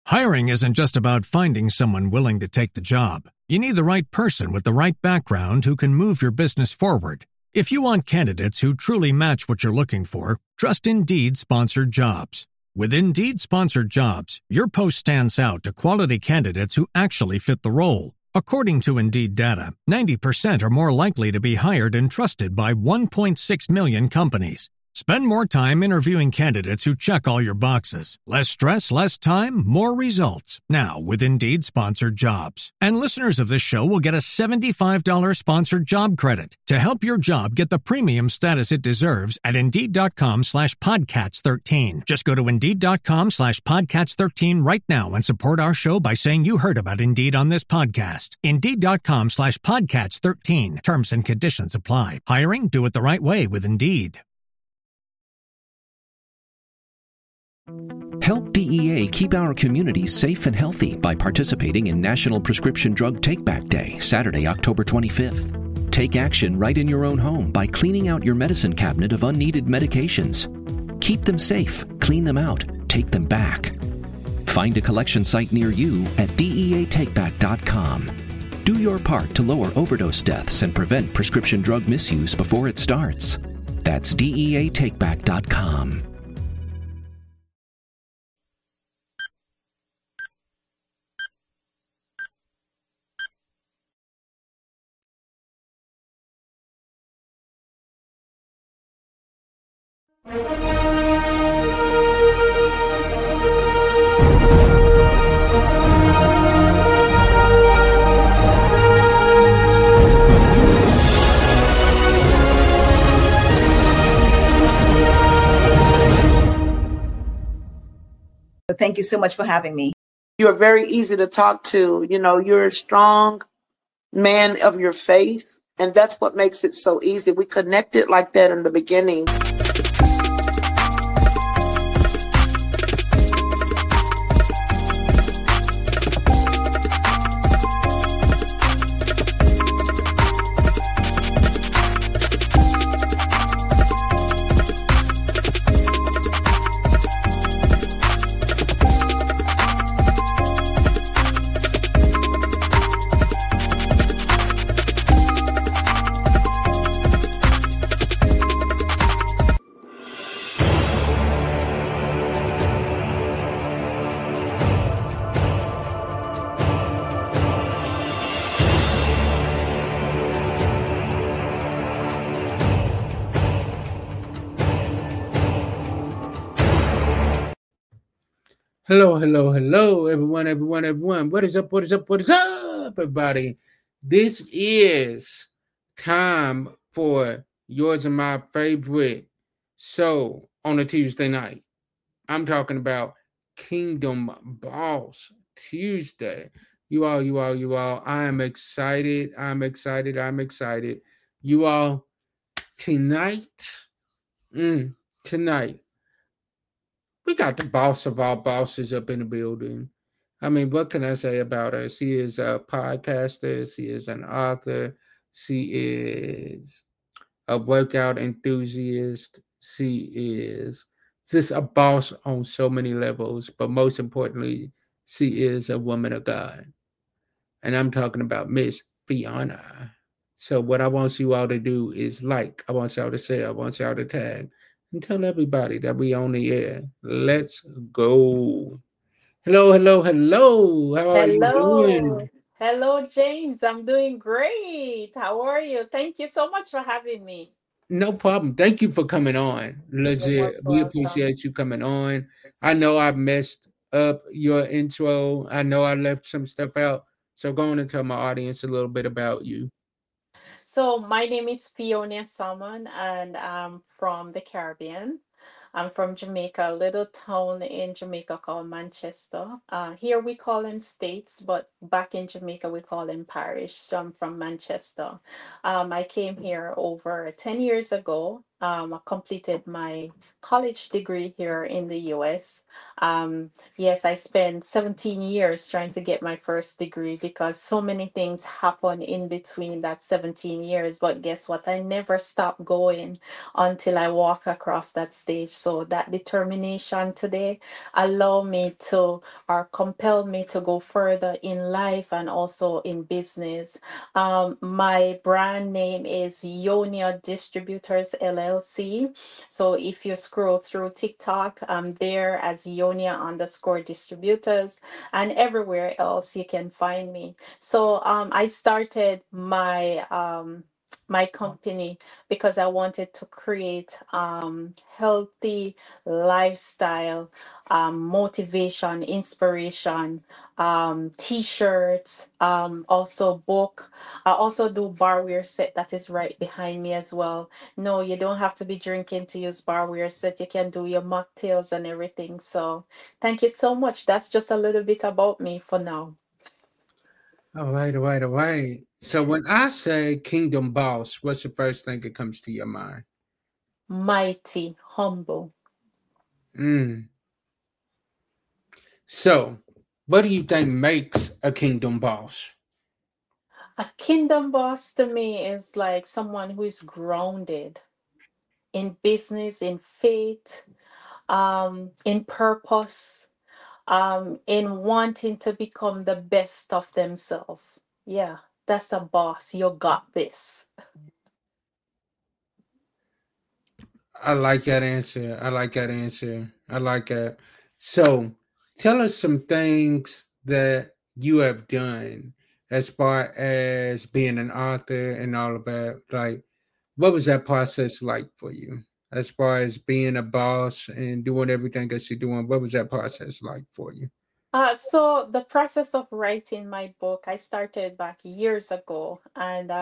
Hiring isn't just about finding someone willing to take the job. You need the right person with the right background who can move your business forward. If you want candidates who truly match what you're looking for, trust Indeed Sponsored Jobs. With Indeed Sponsored Jobs, your post stands out to quality candidates who actually fit the role. According to Indeed data, 90% are more likely to be hired and trusted by 1.6 million companies. Spend more time interviewing candidates who check all your boxes. Less stress, less time, more results. Now with Indeed Sponsored Jobs. And listeners of this show will get a $75 sponsored job credit to help your job get the premium status it deserves at Indeed.com/Podcats13. Just go to Indeed.com/Podcats13 right now and support our show by saying you heard about Indeed on this podcast. Indeed.com/Podcats13. Terms and conditions apply. Hiring? Do it the right way with Indeed. Help DEA keep our communities safe and healthy by participating in National Prescription Drug Take-Back Day, Saturday, October 25th. Take action right in your own home by cleaning out your medicine cabinet of unneeded medications. Keep them safe, clean them out, take them back. Find a collection site near you at DEATakeback.com. Do your part to lower overdose deaths and prevent prescription drug misuse before it starts. That's DEATakeback.com. Thank you so much for having me. You're very easy to talk to. You know, you're a strong man of your faith, and that's what makes it so easy. We connected like that in the beginning. Hello, everyone. What is up, everybody? This is time for yours and my favorite show on a Tuesday night. I'm talking about Kingdom Boss Tuesday. You all. I am excited. You all, tonight, we got the boss of all bosses up in the building. I mean, what can I say about her? She is a podcaster. She is an author. She is a workout enthusiast. She is just a boss on so many levels. But most importantly, she is a woman of God. And I'm talking about Miss Fiona. So what I want you all to do is I want y'all to share, I want y'all to tag, and tell everybody that we on the air. Let's go. Hello. How are you doing? Hello, James. I'm doing great. How are you? Thank you so much for having me. No problem. Thank you for coming on. Legit. We appreciate you coming on. I know I messed up your intro. I know I left some stuff out. So go on and tell my audience a little bit about you. So my name is Fiona Salmon, and I'm from the Caribbean. I'm from Jamaica, a little town in Jamaica called Manchester. Here we call them states, but back in Jamaica we call them parish. So I'm from Manchester. I came here over 10 years ago I completed my college degree here in the US. Yes, I spent 17 years trying to get my first degree because so many things happen in between that 17 years. But guess what? I never stopped going until I walk across that stage. So that determination today allow me to or compel me to go further in life and also in business. My brand name is Yonia Distributors LLC. So if you scroll through TikTok, I'm there as Yonia underscore distributors, and everywhere else you can find me. So I started my company because I wanted to create healthy lifestyle, motivation, inspiration, t-shirts, also book. I also do barware set that is right behind me as well. No, you don't have to be drinking to use barware set. You can do your mocktails and everything. So thank you so much. That's just a little bit about me for now. All right, all right, all right. So when I say Kingdom Boss, what's the first thing that comes to your mind? Mighty, humble. Mm. So, what do you think makes a Kingdom Boss? A kingdom boss to me is like someone who is grounded in business, in faith, in purpose, in wanting to become the best of themselves. Yeah, that's a boss. You got this. I like that answer. I like that answer. I like that. So, tell us some things that you have done as far as being an author and all of that. Like, what was that process like for you? As far as being a boss and doing everything that you're doing, what was that process like for you? So the process of writing my book, I started back years ago, and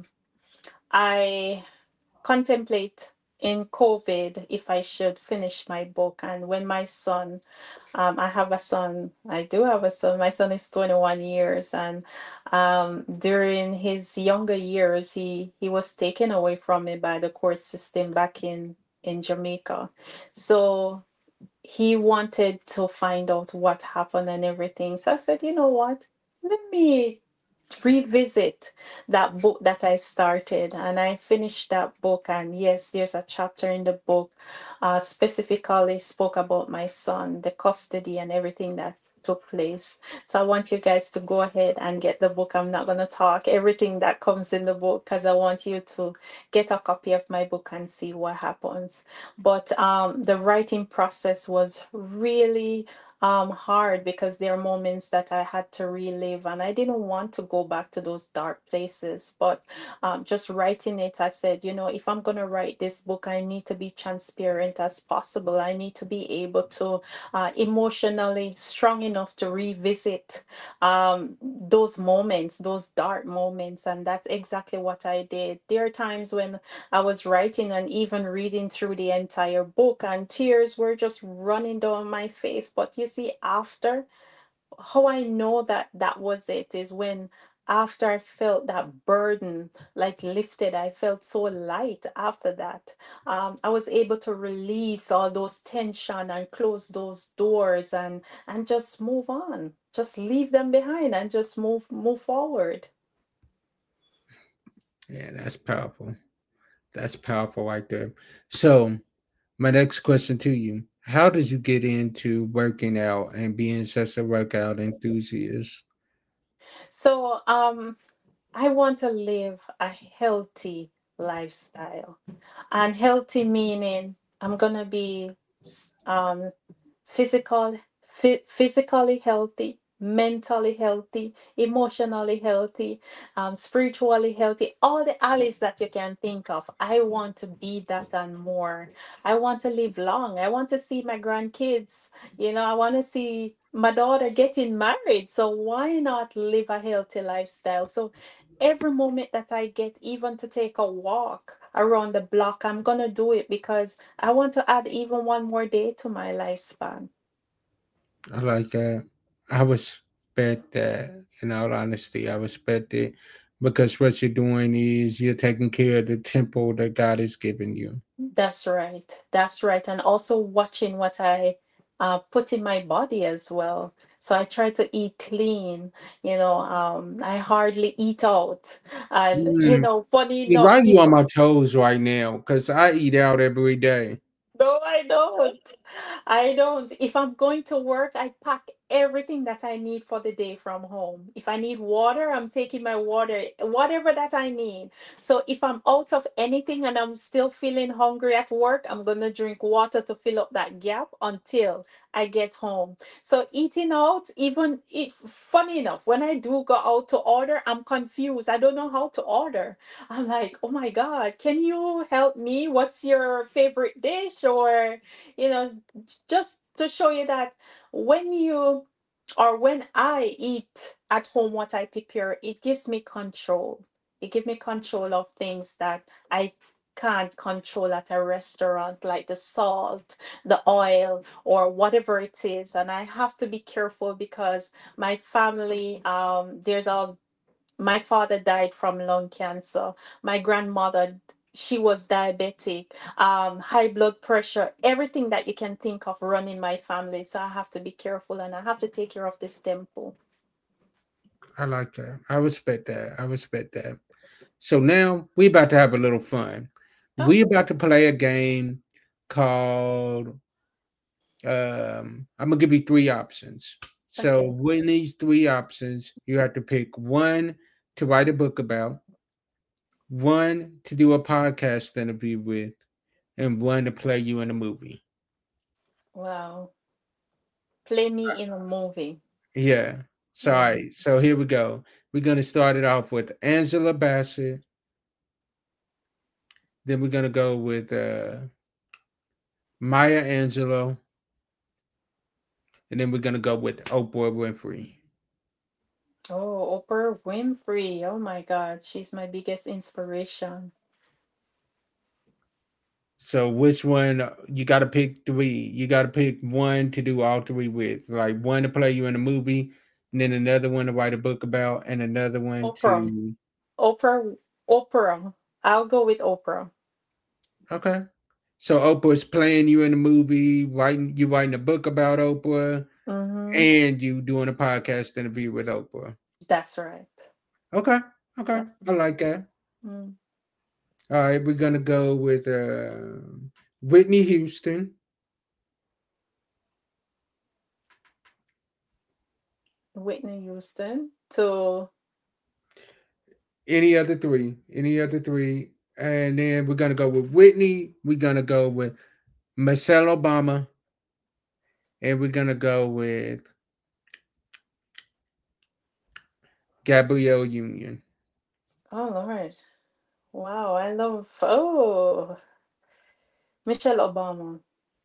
I contemplate in COVID if I should finish my book. And when my son, I have a son, I do have a son. My son is 21 years, and during his younger years, he was taken away from me by the court system back in Jamaica. So he wanted to find out what happened and everything. So I said, you know what? Let me revisit that book that I started, and I finished that book. And yes, there's a chapter in the book specifically spoke about my son, the custody and everything that took place. So I want you guys to go ahead and get the book. I'm not going to talk everything that comes in the book because I want you to get a copy of my book and see what happens. But the writing process was really hard because there are moments that I had to relive, and I didn't want to go back to those dark places. But just writing it, I said, you know, if I'm going to write this book, I need to be transparent as possible. I need to be able to emotionally strong enough to revisit those moments, those dark moments. And that's exactly what I did. There are times when I was writing and even reading through the entire book, and tears were just running down my face. But you see, after, how I know that that was it is when after I felt that burden like lifted, I felt so light after that. I was able to release all those tension and close those doors and just move on, just leave them behind and just move forward. Yeah, that's powerful. That's powerful right there. So, my next question to you: how did you get into working out and being such a workout enthusiast? So I want to live a healthy lifestyle. And healthy meaning I'm gonna be um, physical, physically healthy, mentally healthy, emotionally healthy, spiritually healthy, all the alleys that you can think of. I want to be that and more. I want to live long. I want to see my grandkids. You know, I want to see my daughter getting married. So why not live a healthy lifestyle? So every moment that I get, even to take a walk around the block, I'm gonna do it because I want to add even one more day to my lifespan. I like that. I respect that. In all honesty, I respect it because what you're doing is you're taking care of the temple that God has given you. That's right. That's right. And also watching what I put in my body as well. So I try to eat clean. I hardly eat out. And, Mm. funny See, why enough, are you on my toes right now? Because I eat out every day. no, I don't. I don't. If I'm going to work, I pack everything that I need for the day from home. If I need water, I'm taking my water, whatever that I need. So if I'm out of anything and I'm still feeling hungry at work, I'm going to drink water to fill up that gap until I get home. So eating out, even if funny enough, when I do go out to order, I'm confused. I don't know how to order. I'm like, oh my God, can you help me? What's your favorite dish? Or, just to show you that when I eat at home what I prepare, it gives me control. It gives me control of things that I can't control at a restaurant, like the salt, the oil, or whatever it is. And I have to be careful because my family, my father died from lung cancer. My grandmother, she was diabetic, high blood pressure, everything that you can think of run in my family. So I have to be careful and I have to take care of this temple. I like that. I respect that. I respect that. So now we about to have a little fun. Oh, We about to play a game called I'm gonna give you three options. So okay. with these three options, you have to pick one to write a book about, one to do a podcast interview with, and one to play you in a movie. Wow. Play me in a movie. Yeah. So all Yeah. right, so here we go. We're gonna start it off with Angela Bassett. Then we're gonna go with Maya Angelou, and then we're gonna go with Oprah Winfrey. Oh, Oprah Winfrey. Oh my God. She's my biggest inspiration. So which one you got to pick three? You got to pick one to do all three with, like one to play you in a movie, and then another one to write a book about, and another one Oprah. to. Oprah. Oprah. I'll go with Oprah. Okay. So Oprah's playing you in a movie, writing a book about Oprah, Mm-hmm. and you doing a podcast interview with Oprah. That's right. Okay. Okay. That's I like that. mm. All right, we're gonna go with Whitney Houston. Whitney Houston to Any other three? Any other three? And then we're gonna go with Whitney. We're gonna go with Michelle Obama, and we're gonna go with Gabrielle Union. oh Lord. Wow, I love Michelle Obama.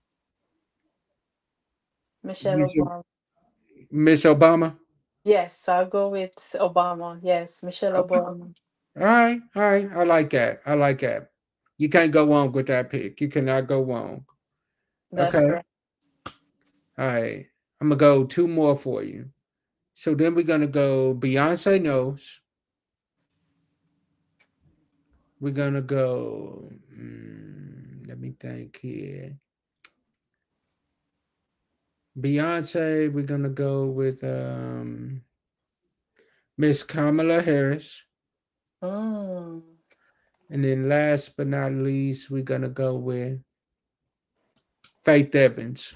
Michelle You should Obama. Miss Obama. Yes, I'll go with Obama. Yes, Michelle Okay. Obama. All right. I like that. I like that. You can't go wrong with that pick. You cannot go wrong. That's Okay. right. All right. I'm gonna go two more for you. So then we're gonna go Beyonce knows. We're gonna go. Let me think here. Beyonce. We're gonna go with Miss Kamala Harris, Mm. and then last but not least, we're gonna go with Faith Evans.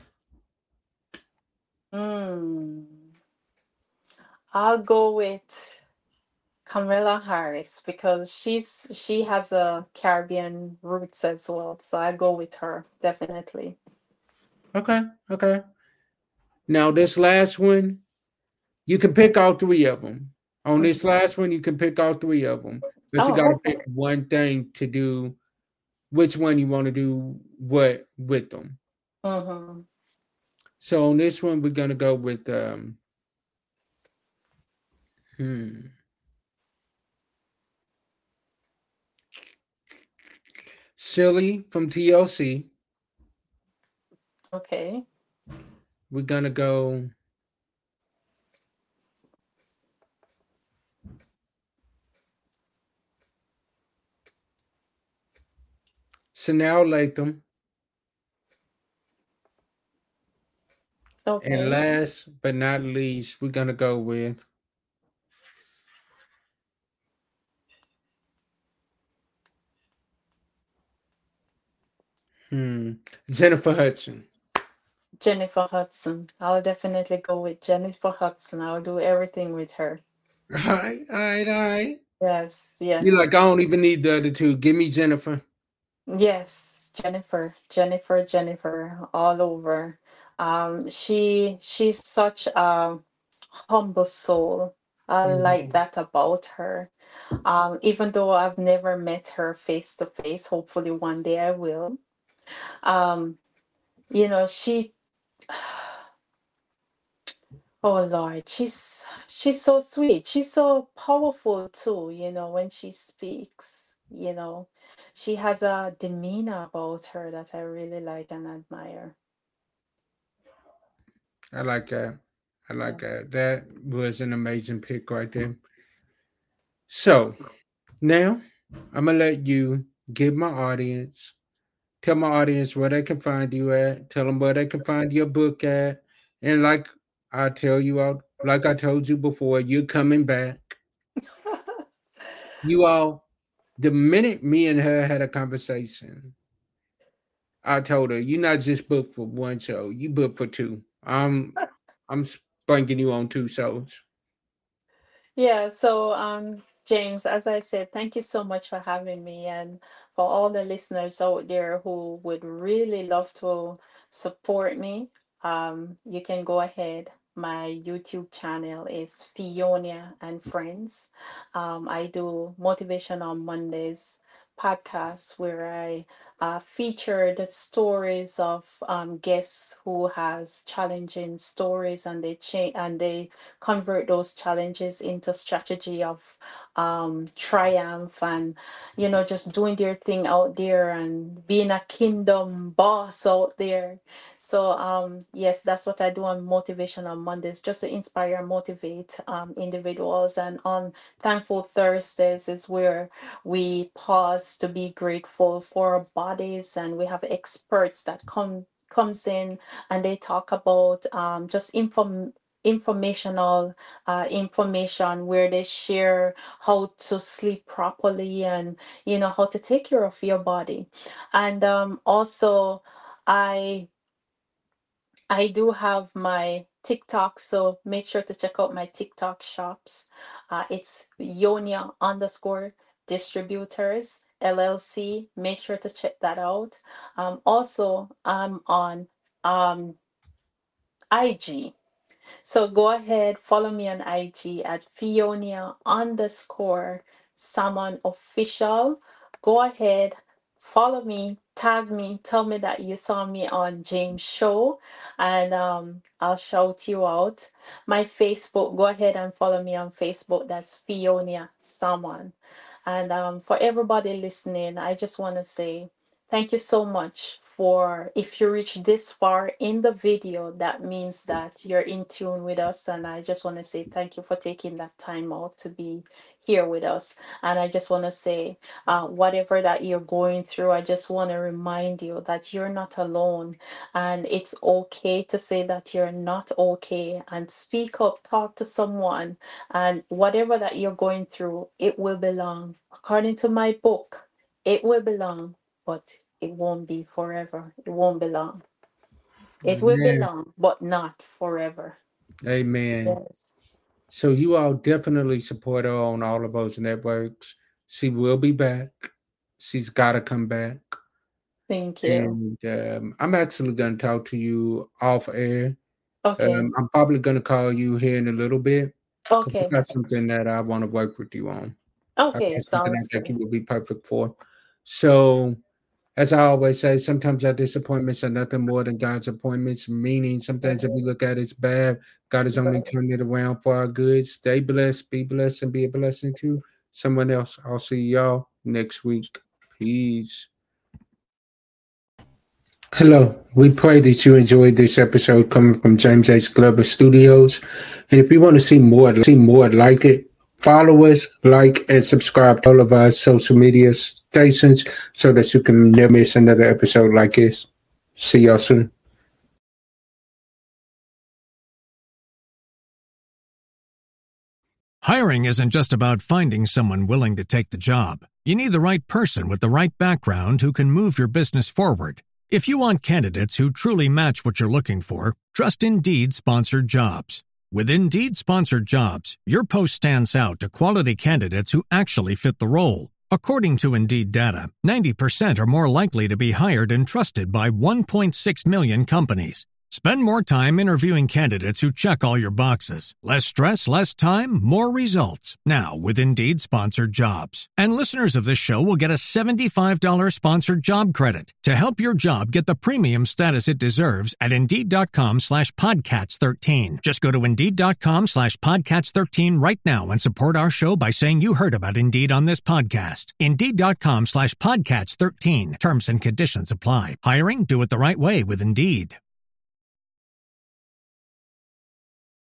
Mm. I'll go with Kamala Harris because she has a Caribbean roots as well. So I go with her, definitely. Okay. Okay. Now this last one, you can pick all three of them. On Mhm. this last one, you can pick all three of them, but you got Oh, to pick okay. one thing to do. Which one you want to do what with them? Mm-hmm. So on this one, we're gonna go with hmm, Silly from TLC. Okay. We're gonna go Sanaa Lathan. Okay. And last but not least, we're going to go with Jennifer Hudson. Jennifer Hudson. I'll definitely go with Jennifer Hudson. I'll do everything with her. All right. Yes, yes. You're like, I don't even need the other two. Give me Jennifer. Yes, Jennifer, all over. She's such a humble soul. I like that about her. Even though I've never met her face to face, hopefully one day I will. You know, oh Lord, she's so sweet. She's so powerful too, you know, when she speaks, you know. She has a demeanor about her that I really like and admire. I like that. That was an amazing pick right there. So now I'm going to let you give my audience, tell my audience where they can find you at, tell them where they can find your book at. And like I told you before, you're coming back. You all, the minute me and her had a conversation, I told her, you're not just booked for one show, you booked for two. I'm spanking you on 2 shows. Yeah, so James, as I said, thank you so much for having me, and for all the listeners out there who would really love to support me, you can go ahead. My YouTube channel is Fionia and Friends. I do Motivation on Mondays podcasts where I feature the stories of guests who has challenging stories, and they convert those challenges into strategy of triumph, and you know, just doing their thing out there and being a kingdom boss out there. So yes, that's what I do on Motivation on Mondays, just to inspire and motivate individuals. And on Thankful Thursdays is where we pause to be grateful for our bodies, and we have experts that comes in, and they talk about just informational information, where they share how to sleep properly, and you know, how to take care of your body. And also I do have my TikTok, so make sure to check out my TikTok shops. It's Yonia _ distributors LLC. Make sure to check that out. Also, I'm on IG. So go ahead, follow me on IG at Fionia _ Salmon Official. Go ahead, follow me, tag me, tell me that you saw me on James' show, and I'll shout you out. My Facebook, go ahead and follow me on Facebook. That's Fionia Salmon. And for everybody listening, I just want to say thank you so much. For if you reach this far in the video, that means that you're in tune with us. And I just want to say thank you for taking that time out to be here with us. And I just want to say, whatever that you're going through, I just want to remind you that you're not alone. And it's okay to say that you're not okay, and speak up, talk to someone. And whatever that you're going through, it will belong. According to my book, it will belong, but it won't be forever. It won't belong. It will belong, but not forever. Amen. Yes. So you all definitely support her on all of those networks. She will be back. She's got to come back. Thank you. And I'm actually going to talk to you off air. Okay. I'm probably going to call you here in a little bit. Okay. That's something that I want to work with you on. Okay. Something I Sounds think good. you will be perfect for. So, as I always say, sometimes our disappointments are nothing more than God's appointments, meaning sometimes if we look at it's bad, God is only turning it around for our good. Stay blessed, be blessed, and be a blessing to someone else. I'll see y'all next week. Peace. Hello. We pray that you enjoyed this episode coming from James H. Glover Studios. And if you want to see more like it, follow us, like, and subscribe to all of our social medias. notifications so that you can never miss another episode like this. See y'all soon. Hiring isn't just about finding someone willing to take the job. You need the right person with the right background who can move your business forward. If you want candidates who truly match what you're looking for, trust Indeed Sponsored Jobs. With Indeed Sponsored Jobs, your post stands out to quality candidates who actually fit the role. According to Indeed data, 90% are more likely to be hired and trusted by 1.6 million companies. Spend more time interviewing candidates who check all your boxes. Less stress, less time, more results. Now with Indeed Sponsored Jobs. And listeners of this show will get a $75 sponsored job credit to help your job get the premium status it deserves at Indeed.com/Podcats13. Just go to Indeed.com/Podcats13 right now and support our show by saying you heard about Indeed on this podcast. Indeed.com/Podcats13. Terms and conditions apply. Hiring? Do it the right way with Indeed.